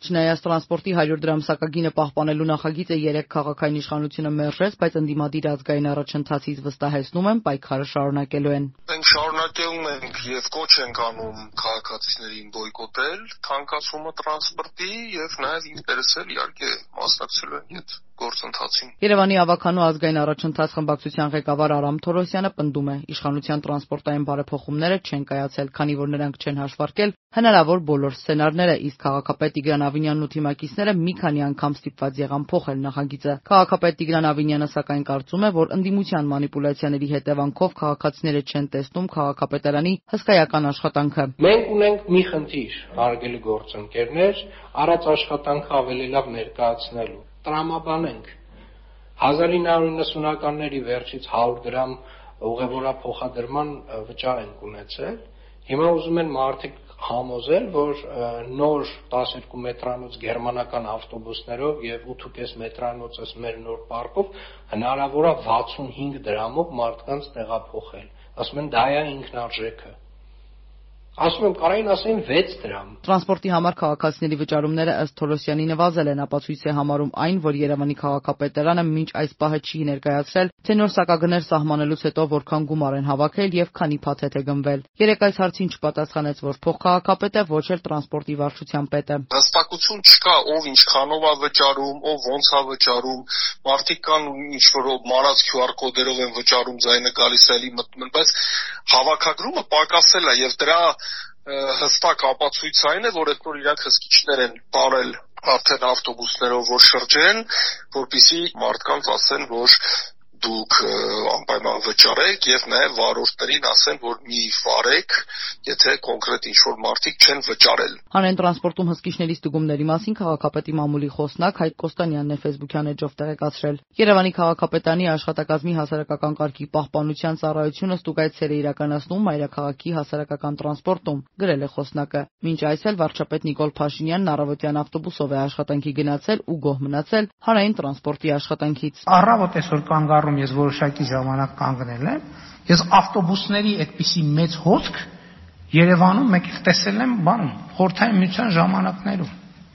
Չնայած տրանսպորտի 100 դրամ սակագինը պահպանելու նախագիծը 3 քաղաքային իշխանությունը մերժեց, բայց ընդդիմադիր ազգային առաջընթացից վստահեցնում են պայքարը շարունակելու են։ Մենք շարունակելու ենք եւ կոչ ենք անում քաղաքացիներին բոյկոտել թանկացումը տրանսպորտի եւ նաեւ ինքներս էլ իհարկե մասնակցելու են այդ գործընթացին։ Երևանի ավականու ազգային առաջընթաց խմբակցության ղեկավար Արամ Թորոսյանը պնդում է, իշխանության տրանսպորտային բարեփոխումները չեն կայացել, քանի որ նրանք չեն հաշվարկել հնարավոր բոլոր սցենարները, իսկ քաղաքապետ Տիգրան Ավինյանն ու թիմակիցները մի քանի անգամ ստիպված եղան փոխել նախագիծը։ Քաղաքապետ Տիգրան Ավինյանը սակայն կարծում է, որ ընդդիմության մանիպուլյացիաների հետևանքով քաղաքացիները չեն տեսնում քաղաքապետարանի հսկայական աշխատանքը։ Մենք ունենք մի խնդիր, հարգելի գործընկերներ, առած աշխատանքը ավելի լավ ներկայացնելու։ Տրամաբանենք 1990-ականների վերջից 100 դրամ ուղևորափոխադրման վճար ենք ունեցել։ Հիմա ուզում են մարդիկ համոզել, որ նոր 12 մետրանոց գերմանական ավտոբուսներով եւ 8.5 մետրանոցս մեր նոր պարկով հնարավոր է 65 դրամով մարդկանց տեղափոխել։ Ասում են դա է ինքնարժեքը։ Ասում եմ, կարային ասեն 6 դրամ։ Տրանսպորտի համար քաղաքացիների վճարումները ըստ Թորոսյանի նվազել են, ապացույց է համարում այն, որ Երևանի քաղաքապետարանը մինչ այս պահը չի ներկայացրել, թե նոր սակագներ սահմանելուց հետո որքան գումար են հավաքել եւ քանի փաթեթ է գնվել։ Երեք այս հարցին չպատասխանեց ոչ փոխքաղաքապետը, ոչ էլ տրանսպորտի վարչության պետը։ Հստակություն չկա, ով ինչքանով է վճարում, ով ոնց է վճարում, մարդիկ կան ինչ որ մանած QR կոդերով են վճարում, ձայնը գալիս է, էլի մտնում են, բայց հավաքագրումը պակասել է եւ դրա հստակ ապացույց այն է, որ այդ նոր իրանք հսկիչներ են տարել արդեն ավտոբուսներով, որ շրջեն, որպեսզի մարդկանց ասեն, որ դուք անպայման վճարեք եւ նաեւ վարորդներին ասեն, որ մի վարեք, եթե կոնկրետ ինչ-որ մարդիկ չեն վճարել։ Հանրային տրանսպորտում հսկիչների ստուգումների մասին քաղաքապետի մամուլի խոսնակ Հայկ Կոստանյանն է Facebook-յան էջով տեղեկացրել։ Երևանի քաղաքապետարանի աշխատակազմի հասարակական կարգի պահպանության ծառայությունը ստուգայցեր է իրականացնում մայրաքաղաքի հասարակական տրանսպորտում, գրել է խոսնակը։ Մինչ այս էլ վարչապետ Նիկոլ Փաշինյանն առավոտյան ավտոբուսով է աշխատանքի գնացել ու գոհ մնացել հանրային տրանսպորտի աշխատանքից։ Առավոտ այսօր կանգառում ես որոշակի ժամանակ կանգնել եմ, ես ավտոբուսների այդպիսի մեծ հոսք Երևանում մեկ տեսել եմ խորհրդային միության ժամանակներում։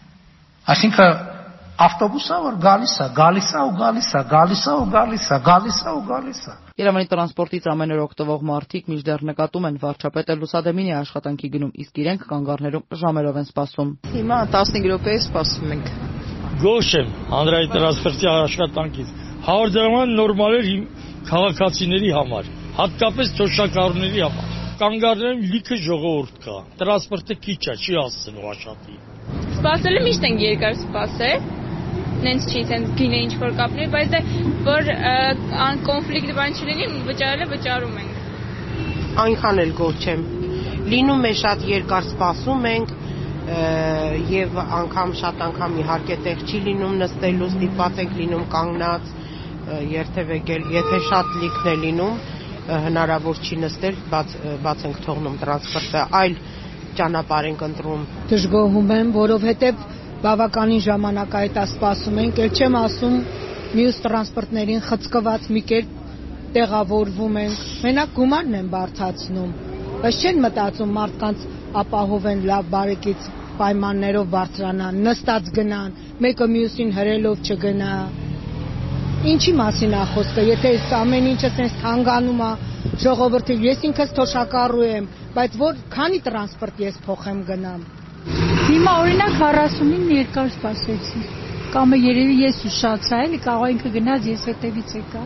Այսինքն ավտոբուսը որ գալիս է ու գալիս է, գալիս է ու գալիս է, գալիս է ու գալիս է։ Երևանի տրանսպորտից ամեն օր օգտվող մարդիկ մինչդեռ նկատում են վարչապետը լուսադեմին է աշխատանքի գնում, իսկ իրենք կանգառներում ժամերով են սպասում։ Հիմա 15 րոպե սպասում ենք։ Գոհ եմ հանրային տրանսպորտի աշխատանքից։ 100 դրամը նորմալ էր քաղաքացիների համար, հատկապես թոշակառուների համար։ Կանգառներում լիքը ժողովուրդ կա։ Տրանսպորտը քիչ է, չի հասցնում աշխատի։ Սպասելը միշտ ենք երկար սպասել։ Նենց չի, նենց գինը ինչ որ կապրի, բայց դե որ կոնֆլիկտ բան չլինի, վճարելը վճարում ենք։ Այնքան էլ գոհ չեմ։ Լինում է շատ երկար սպասում ենք եւ անգամ շատ անգամ իհարկե տեղ չի լինում նստելու, ստիպված ենք լինում կանգնած երթևեկել, եթե շատ լիքն է լինում, հնարավոր չի նստել, բաց ենք թողնում տրանսպորտը, այլ ճանապարհ ենք ընտրում։ Դժգոհում եմ, որովհետեւ բավականին ժամանակ այդ սպասում ենք, ել չեմ ասում մյուս տրանսպորտներին խցկված մի կերպ տեղավորվում ենք։ Մենակ գումարն են բարթացնում, բայց չեն մտածում մարդկանց ապահովեն լավ բարեկից պայմաններով բարձրանան, նստած գնան, մեկը մյուսին հրելով չգնա։ Ինչի մասին է խոսքը, եթե այս ամեն ինչը sense թանգանում է, ժողովրդի, ես ինքս թոշակառու եմ, բայց որ քանի տրանսպորտ ես փոխեմ գնամ։ Հիմա օրինակ 40-ին երկար սպասեցի։ Կամ երևի ես ուշացա, էլի կարող ինքը գնաց, ես հետևից եկա։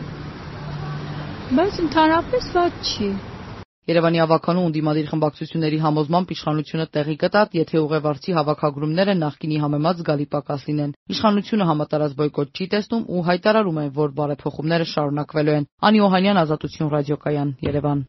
Բայց ընդհանրապես ված չի։ Երևանի ավականու ընդդիմադիր խմբակցությունների համոզմամբ իշխանությունը տեղի կտա, եթե ուղևորցի հավաքագրումները նախկինի համեմատ զգալի պակաս լինեն։ Իշխանությունը համատարած բոյկոտ չի տեսնում ու հայտարարում է, որ բարեփոխումները շարունակվելու են։ Անի Օհանյան, Ազատություն ռադիոկայան, Երևան։